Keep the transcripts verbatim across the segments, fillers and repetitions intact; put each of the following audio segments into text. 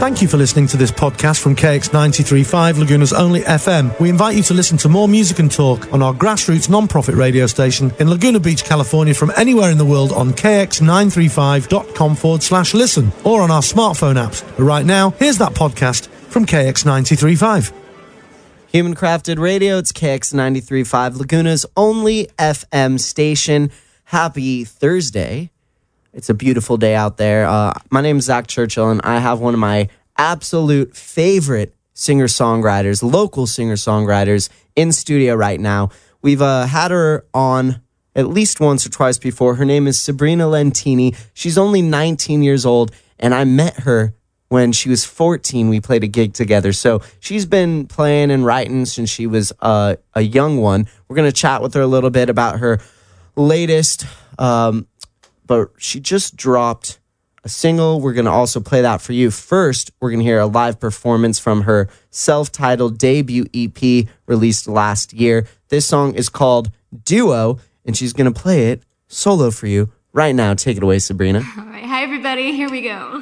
Thank you for listening to this podcast from K X ninety-three point five, Laguna's only F M. We invite you to listen to more music and talk on our grassroots non-profit radio station in Laguna Beach, California, from anywhere in the world on k x nine three five dot com forward slash listen or on our smartphone apps. But right now, here's that podcast from K X ninety-three point five. Human Crafted Radio, it's K X ninety-three point five, Laguna's only F M station. Happy Thursday. It's a beautiful day out there. Uh, my name is Zach Churchill, and I have one of my absolute favorite singer-songwriters, local singer-songwriters, in studio right now. We've uh, had her on at least once or twice before. Her name is Sabrina Lentini. She's only nineteen years old, and I met her when she was fourteen. We played a gig together. So she's been playing and writing since she was uh, a young one. We're going to chat with her a little bit about her latest, um, but she just dropped a single. We're going to also play that for you. First, we're going to hear a live performance from her self-titled debut E P released last year. This song is called Duo, and she's going to play it solo for you right now. Take it away, Sabrina. All right. Hi, everybody. Here we go.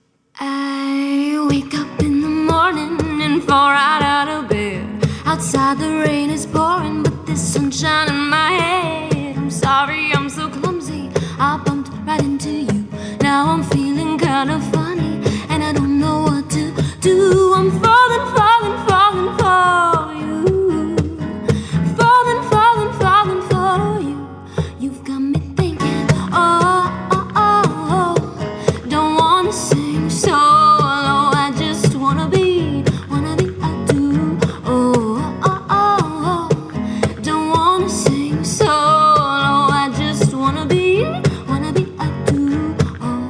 I wake up in the morning and fall right out of bed. Outside the rain is pouring, but there's sunshine in my head. I'm sorry, I'm so clumsy. I bumped right into you. Now I'm feeling kind of funny, and I don't know what to do. I'm falling, falling, falling for you. Falling, falling, falling for you. You've got me thinking, oh, oh, oh, oh. Don't wanna sing solo, I just wanna be, wanna be a do. Oh, oh, oh, oh. Don't wanna sing solo, I just wanna be, wanna be a do. Oh.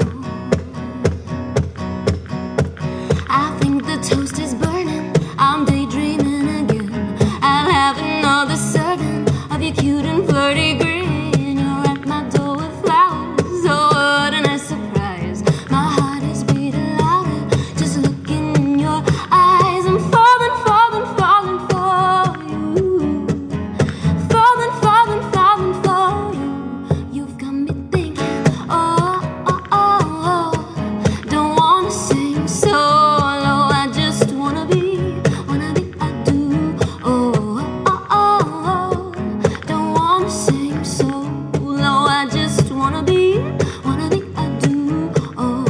I think the toast is burning, I'm daydreaming again. I'll have another serving of your cute and flirty grin. You're at my door with flowers, oh what a nice surprise. My heart is beating louder, just looking in your eyes. I'm falling, falling, falling for you. Falling, falling, falling for you. You've got me thinking, oh, oh, oh, oh. Don't wanna sing solo, I just wanna be, wanna be a do. Oh, oh, oh, oh. Don't wanna sing solo, I just wanna be, wanna be a do. Oh.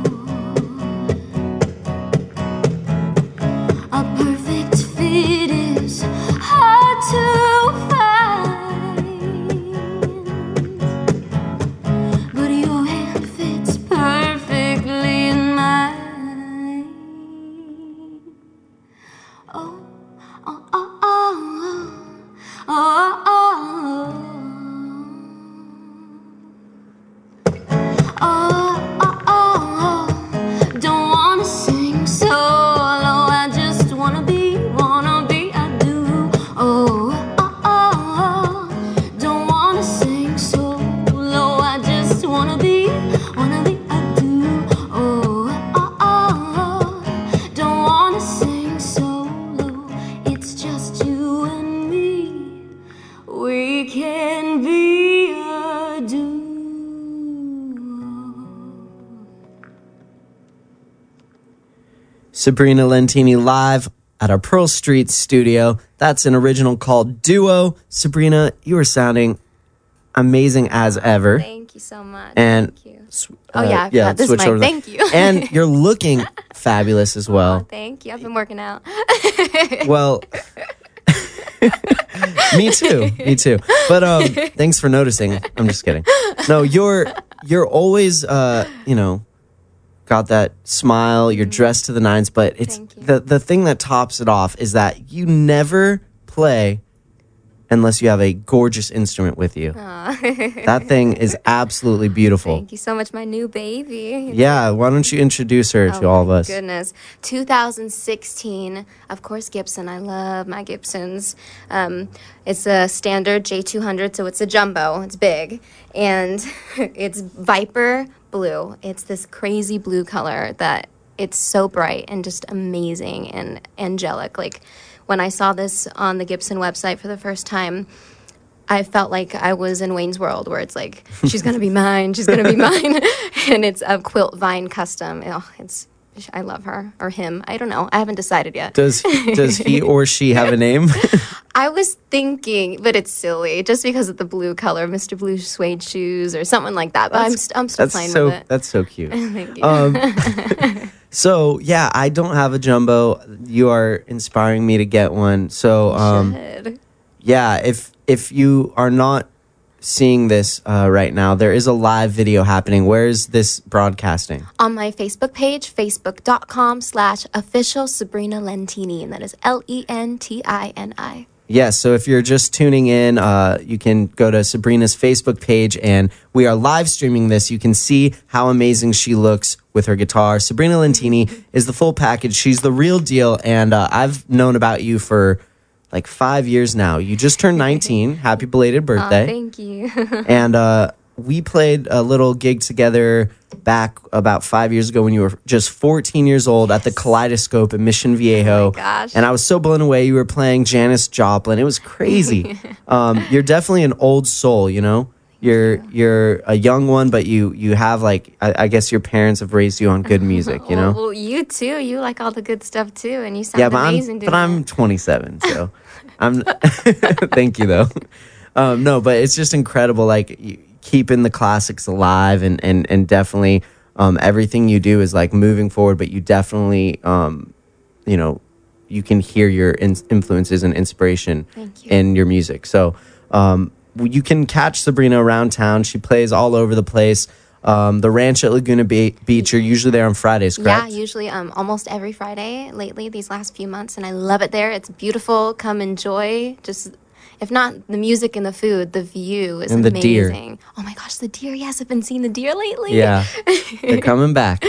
A perfect fit is hard to find, but your hand fits perfectly in mine. Oh, oh, oh, oh, oh, oh, oh. Oh, oh, oh, oh. Don't wanna sing solo, I just wanna be, wanna be, I do. Oh, oh, oh, oh. Don't wanna sing solo, I just wanna be, wanna be, I do. Oh, oh, oh, oh. Don't wanna sing solo, it's just you and me. We can be a duo. Sabrina Lentini live at our Pearl Street studio. That's an original called Duo. Sabrina, you are sounding amazing as ever. Thank you so much. And Thank you. sw- Oh, yeah, I yeah, forgot this switch mic. over there. Thank you. And you're looking fabulous as Oh, well. thank you. I've been working out. Well, me too. Me too. But um, thanks for noticing. I'm just kidding. No, you're you're always uh, you know, got that smile. You're dressed to the nines, but it's Thank you. the the thing that tops it off is that you never play unless you have a gorgeous instrument with you. Aw. That thing is absolutely beautiful. Thank you so much, my new baby. Yeah, why don't you introduce her to Oh, all of my us? Goodness. two thousand sixteen, of course, Gibson. I love my Gibsons. Um, it's a standard J two hundred, so it's a jumbo. It's big. And it's Viper blue. It's this crazy blue color that it's so bright and just amazing and angelic. Like, when I saw this on the Gibson website for the first time, I felt like I was in Wayne's World, where it's like, she's going to be mine, she's going to be mine. And it's a quilt vine custom. Oh, it's I love her or him. I don't know. I haven't decided yet. Does does he or she have a name? I was thinking, but it's silly, just because of the blue color, Mister Blue suede shoes or something like that. But that's, I'm st- I'm still that's playing so, with it. That's so cute. Thank you. Um, so yeah, I don't have a jumbo. You are inspiring me to get one. So um, Should. yeah, if if you are not seeing this uh, right now, there is a live video happening. Where is this broadcasting? On my Facebook page, facebook.com slash official Sabrina Lentini, and that is L E N T I N I. Yes, so if you're just tuning in, uh, you can go to Sabrina's Facebook page, and we are live streaming this. You can see how amazing she looks with her guitar. Sabrina Lentini is the full package. She's the real deal, and uh, I've known about you for like five years now. You just turned nineteen. Happy belated birthday. Oh, thank you. And uh, we played a little gig together back about five years ago when you were just fourteen years old at the Kaleidoscope in Mission Viejo. Oh my gosh. And I was so blown away. You were playing Janis Joplin. It was crazy. um, you're definitely an old soul, you know? You're you're a young one, but you you have like I, I guess your parents have raised you on good music, you know. Well, well, you too. You like all the good stuff too, and you sound Yeah, but amazing. I'm doing but I'm it. twenty-seven, so I'm. Thank you though. Um, no, but it's just incredible, like you, keeping the classics alive, and and and definitely um, everything you do is like moving forward. But you definitely, um, you know, you can hear your in- influences and inspiration Thank you. in your music. So. Um, You can catch Sabrina around town. She plays all over the place. Um, the ranch at Laguna Be- Beach, you're usually there on Fridays, correct? Yeah, usually um, almost every Friday lately, these last few months, and I love it there. It's beautiful. Come enjoy. Just, if not the music and the food, the view is And the deer. amazing. Oh my gosh, the deer. Yes, I've been seeing the deer lately. Yeah, they're coming back.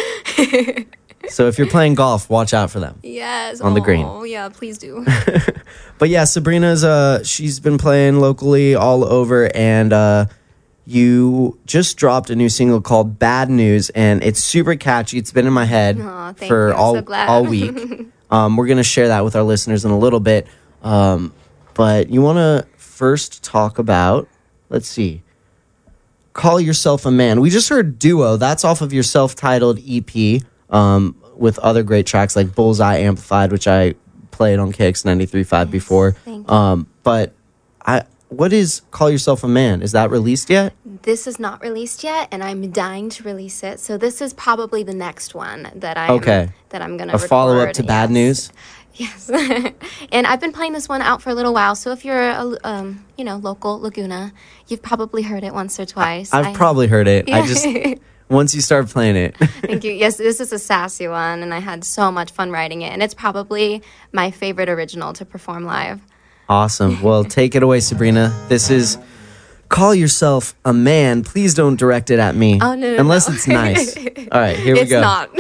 So if you're playing golf, watch out for them. Yes. On the green. Oh, yeah, please do. But yeah, Sabrina's uh she's been playing locally all over, and uh you just dropped a new single called Bad News, and it's super catchy. It's been in my head Aw, thank for you. I'm all so glad. all week. um we're going to share that with our listeners in a little bit. Um but you want to first talk about, let's see. Call Yourself a Man. We just heard Duo. That's off of your self-titled E P, um with other great tracks like Bullseye Amplified, which I played on K X ninety-three point five Yes, before. thank you. Um, but I, what is Call Yourself a Man? Is that released yet? This is not released yet, and I'm dying to release it. So this is probably the next one that I Okay. that I'm gonna A follow up record. to Bad Yes. News? Yes, and I've been playing this one out for a little while. So if you're a um, you know, local Laguna, you've probably heard it once or twice. I've I- probably heard it. I Yeah. just, once you start playing it. Thank you. Yes, this is a sassy one, and I had so much fun writing it. And it's probably my favorite original to perform live. Awesome. Well, take it away, Sabrina. This is Call Yourself a Man. Please don't direct it at me. Oh, no, no, Unless no. it's nice. All right, here we It's go. not.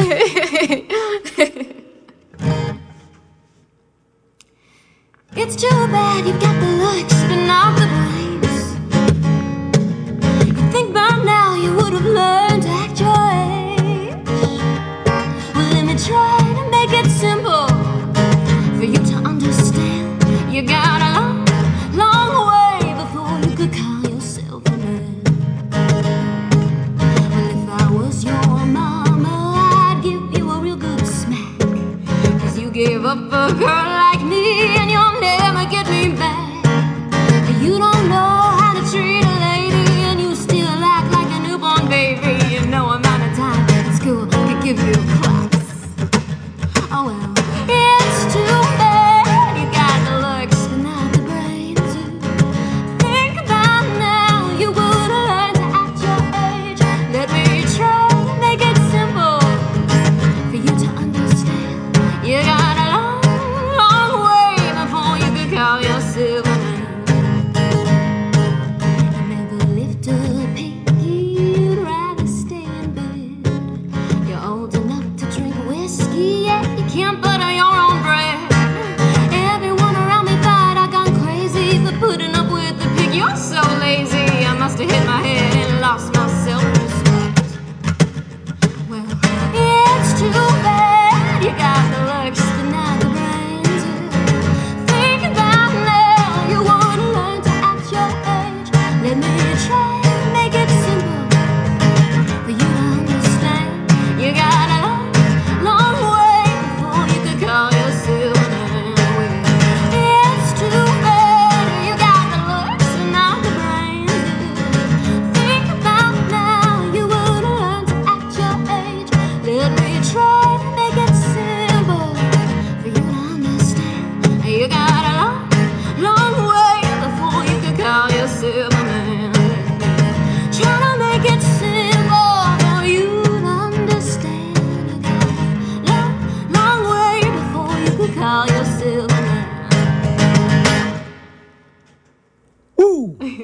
It's too bad you got the looks but not the brains. You think by now you would have learned to act your age. Well, let me try to make it simple for you to understand. You got a long, long way before you could call yourself a man. Well, if I was your mama, I'd give you a real good smack. 'Cause you gave up a girl like me, and you'll never get me back. You don't know how to treat a lady, and you still act like a newborn baby. You know amount of time in school could give you claps. Oh well, it's too bad you got the looks but not the brains. Think about now, you would have learned to act your age. Let me try to make it simple for you to understand. You got a long, long way before you could call yourself a man. You never lift a pinky, you'd rather stay in bed. You're old enough to drink whiskey, yet you can't butter your own bread. Everyone around me thought I gone crazy for putting up with the pig. You're so lazy, I must have hit my head and lost my self-respect. Well, it's too bad you got the looks but not the brains. Think about now, you would learn to act your age. Let me try to make it simple for you to understand. You got a long, long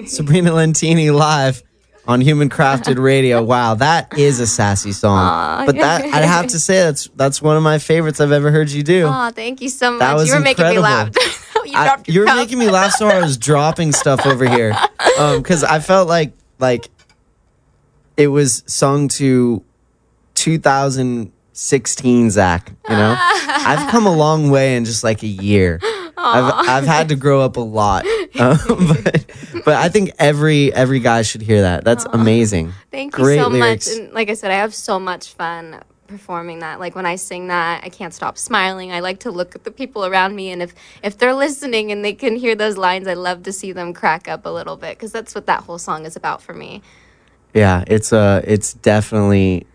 Sabrina Lentini live on Human Crafted Radio. Wow, that is a sassy song. Aw. But that I'd have to say that's that's one of my favorites I've ever heard you do. Oh, thank you so much. That was you were making me incredible. laugh. you I, dropped your you were cup. making me laugh so hard I was dropping stuff over here. Um, because I felt like like it was sung to two thousand sixteen Zach, you know? I've come a long way in just like a year. I've I've had to grow up a lot. Um, but but I think every every guy should hear that. That's amazing. Thank you Great so lyrics. much. And like I said, I have so much fun performing that. Like when I sing that, I can't stop smiling. I like to look at the people around me, and if if they're listening and they can hear those lines, I love to see them crack up a little bit, because that's what that whole song is about for me. Yeah, it's uh it's definitely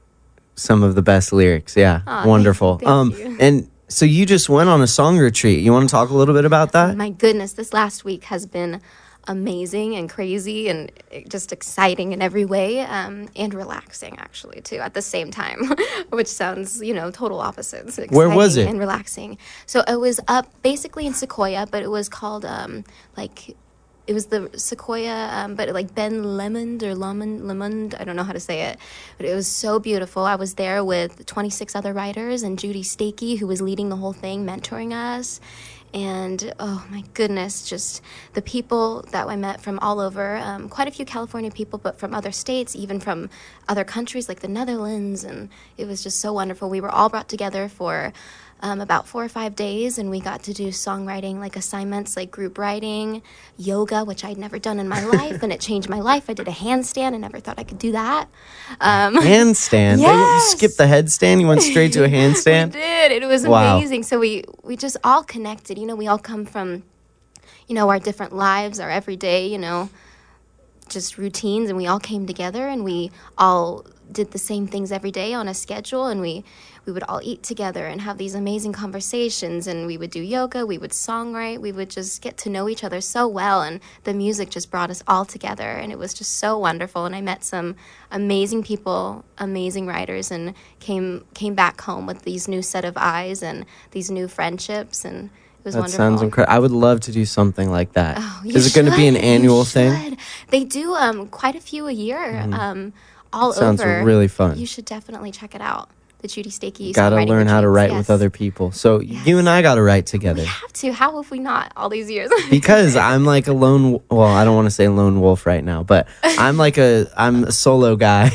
some of the best lyrics. Yeah. Aw, Wonderful. thank- thank um you. and so you just went on a song retreat. You want to talk a little bit about that? My goodness, this last week has been amazing and crazy and just exciting in every way, um, and relaxing actually too at the same time, which sounds, you know, total opposites. Where was Exciting it? And relaxing. So it was up basically in Sequoia, but it was called um, like it was the Sequoia, um, but like Ben Lemond or Lemond, Lemond, I don't know how to say it, but it was so beautiful. I was there with twenty-six other writers and Judy Stakey, who was leading the whole thing, mentoring us. And oh my goodness, just the people that I met from all over, um, quite a few California people, but from other states, even from other countries like the Netherlands. And it was just so wonderful. We were all brought together for um, about four or five days, and we got to do songwriting, like assignments, like group writing, yoga, which I'd never done in my life, and it changed my life. I did a handstand. I never thought I could do that. Um, Handstand. Yes. They skipped the headstand. You went straight to a handstand. We did. It was Wow. amazing. So we we just all connected. You know, we all come from, you know, our different lives, our everyday, you know, just routines, and we all came together and we all did the same things every day on a schedule, and we we would all eat together and have these amazing conversations, and we would do yoga, we would songwrite, we would just get to know each other so well, and the music just brought us all together, and it was just so wonderful. And I met some amazing people, amazing writers, and came came back home with these new set of eyes and these new friendships, and it was That wonderful. sounds incredible. I would love to do something like that. Is Oh, you it going to be an should. You annual thing? should. They do um quite a few a year, um, all Sounds over. really fun. You should definitely check it out. The Judy Stakey. Got to songwriting learn how to retreats. write Yes. with other people. So you and I got to write together. We have to. How have we not all these years? Because I'm like a lone, well, I don't want to say lone wolf right now, but I'm like a, I'm a solo guy.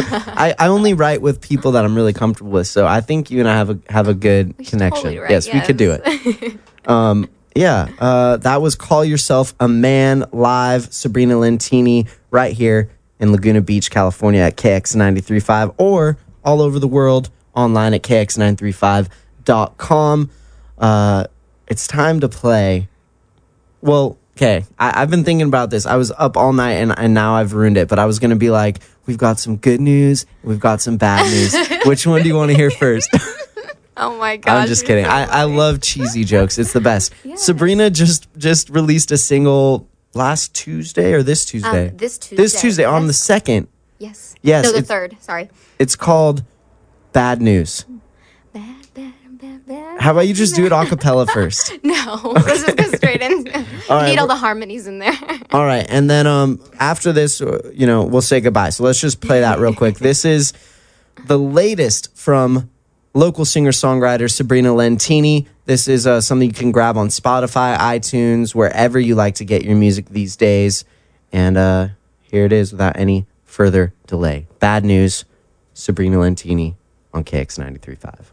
I, I only write with people that I'm really comfortable with. So I think you and I have a, have a good We should connection. totally write, yes, we could do it. yes. Um, yeah, uh, that was Call Yourself a Man live, Sabrina Lentini, right here in Laguna Beach, California at K X ninety-three point five, or all over the world online at K X nine thirty-five dot com. Uh, it's time to play. Well, okay, I, I've been thinking about this. I was up all night and, and now I've ruined it, but I was going to be like, we've got some good news, we've got some bad news. Which one do you want to hear first? Oh my gosh. I'm just you're kidding. so I, I funny. love cheesy jokes. It's the best. Yes. Sabrina just just released a single last Tuesday or this Tuesday? Um, this Tuesday. This Tuesday on the yes. second. Yes. Yes, No, the it's- third. Sorry. It's called Bad News. Bad, bad, bad, bad. How about you just do it a cappella first? No. Let's just go straight in. You right, need all we're- the harmonies in there. All right, and then um after this, uh, you know, we'll say goodbye. So let's just play that real quick. This is the latest from local singer-songwriter Sabrina Lentini. This is uh, something you can grab on Spotify, iTunes, wherever you like to get your music these days. And uh, here it is without any further delay. Bad News, Sabrina Lentini on K X ninety-three point five.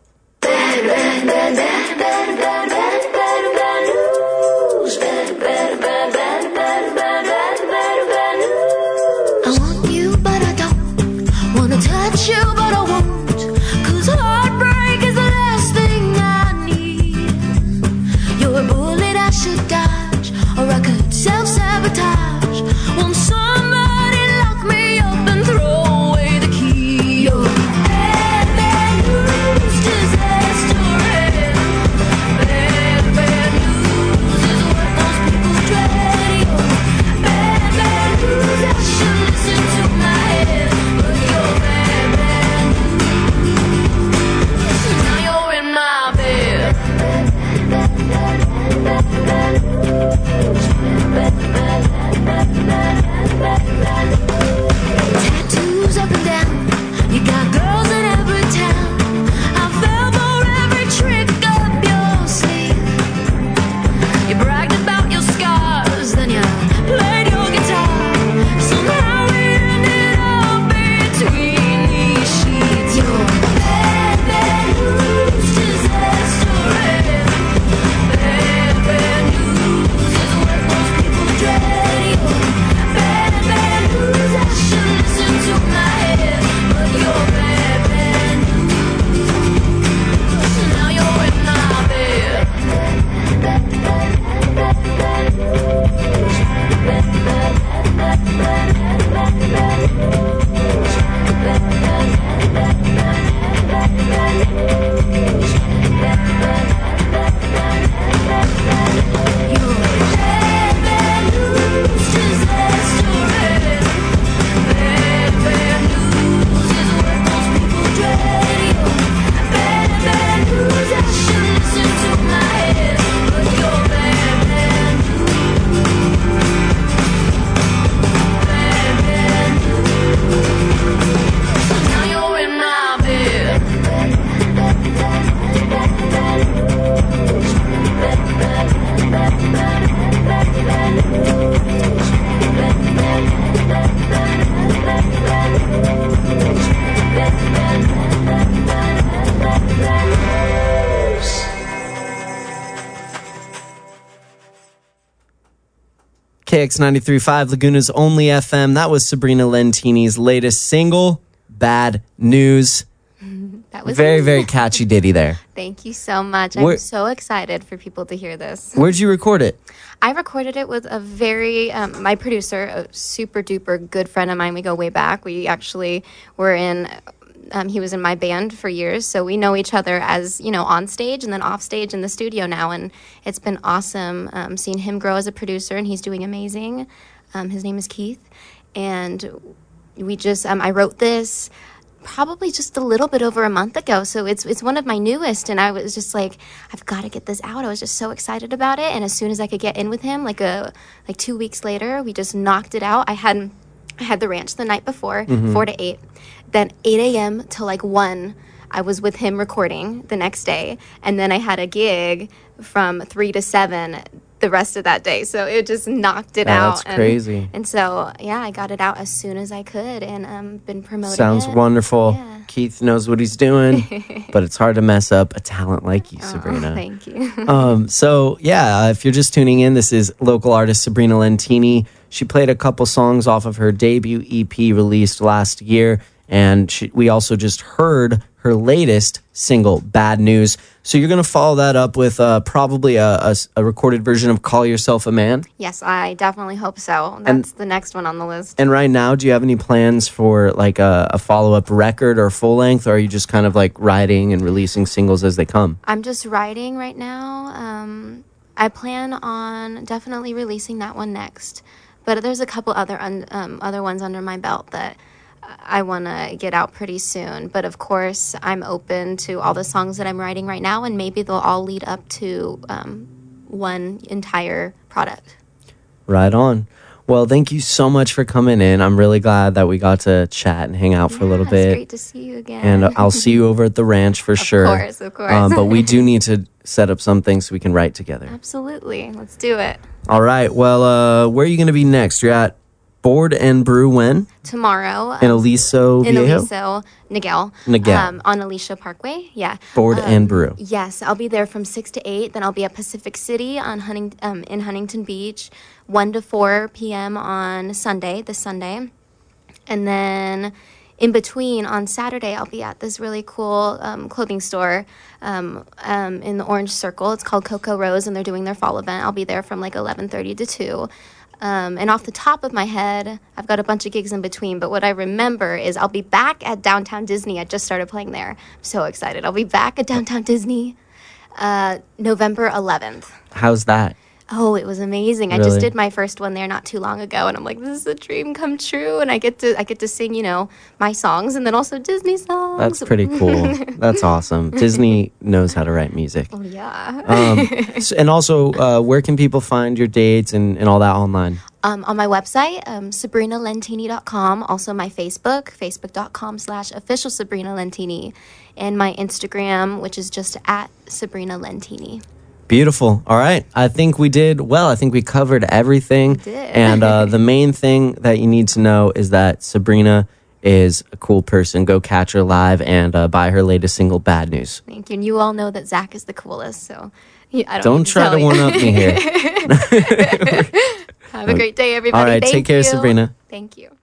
I want you, but I don't. Wanna touch you, but I won't. 'Cause heartbreak is the last thing I need. You're a bullet I should dodge, or I could self-sabotage. Won't somebody lock me up and throw away the key? You're bad, bad news, disaster. Bad, bad news is what most people dread. K X ninety-three point five, Laguna's only F M. That was Sabrina Lentini's latest single, Bad News. That was Very, very catchy ditty there. Thank you so much. Where- I'm so excited for people to hear this. Where'd you record it? I recorded it with a very, um, my producer, a super duper good friend of mine. We go way back. We actually were in, um, he was in my band for years. So we know each other as, you know, on stage and then off stage in the studio now. And it's been awesome um, seeing him grow as a producer, and he's doing amazing. Um, his name is Keith. And we just, um, I wrote this probably just a little bit over a month ago. So it's it's one of my newest, and I was just like, I've got to get this out. I was just so excited about it. And as soon as I could get in with him, like a like two weeks later, we just knocked it out. I had I had the ranch the night before, mm-hmm. four to eight. Then eight a.m. till like one, I was with him recording the next day. And then I had a gig from three to seven the rest of that day. So it just knocked it Oh, out. that's and, crazy. And so, yeah, I got it out as soon as I could, and um, been promoting Sounds it. wonderful. Yeah. Keith knows what he's doing, but it's hard to mess up a talent like you, Sabrina. Oh, thank you. um, so, yeah, uh, if you're just tuning in, this is local artist Sabrina Lentini. She played a couple songs off of her debut E P released last year, and she, we also just heard her latest single, Bad News. So you're going to follow that up with uh, probably a, a, a recorded version of Call Yourself a Man. Yes, I definitely hope so. That's And- the next one on the list. And right now, do you have any plans for like a, a follow-up record or full length, or are you just kind of like writing and releasing singles as they come? I'm just writing right now. Um, I plan on definitely releasing that one next. But there's a couple other un- um, other ones under my belt that I want to get out pretty soon. But of course, I'm open to all the songs that I'm writing right now, and maybe they'll all lead up to um, one entire product. Right on. Well, thank you so much for coming in. I'm really glad that we got to chat and hang out for a little Yeah, bit. It's great to see you again. And I'll see you over at the ranch for sure. Of course, of course. Um, but we do need to set up something so we can write together. Absolutely. Let's do it. All right. Well, uh, where are you going to be next? You're at Board and Brew when? Tomorrow. In Aliso In Viejo? Aliso, Niguel. Niguel. Um, on Alicia Parkway. Yeah. Board Um, and Brew. Yes, I'll be there from six to eight. Then I'll be at Pacific City on Hunting, um, in Huntington Beach, one to four p.m. on Sunday, this Sunday. And then in between, on Saturday, I'll be at this really cool um, clothing store um, um, in the Orange Circle. It's called Coco Rose, and they're doing their fall event. I'll be there from like eleven thirty to two. Um, and off the top of my head, I've got a bunch of gigs in between, but what I remember is I'll be back at Downtown Disney. I just started playing there. I'm so excited. I'll be back at Downtown Disney uh, November eleventh. How's that? Oh, it was amazing. I Really? just did my first one there not too long ago, and I'm like, this is a dream come true. And I get to I get to sing, you know, my songs and then also Disney songs. That's pretty cool. That's awesome. Disney knows how to write music. Oh, yeah. Um, s- and also, uh, where can people find your dates and, and all that online? Um, on my website, um, sabrina lentini dot com. Also my Facebook, facebook.com slash official Sabrina Lentini. And my Instagram, which is just at Sabrina Lentini. Beautiful. All right. I think we did well. I think we covered everything. We did. And uh, the main thing that you need to know is that Sabrina is a cool person. Go catch her live and uh, buy her latest single, Bad News. Thank you. And you all know that Zach is the coolest, so yeah, I don't Don't need to try tell to you. one up me here. Have a great day, everybody. All right. Thank Take care, you. Sabrina. Thank you.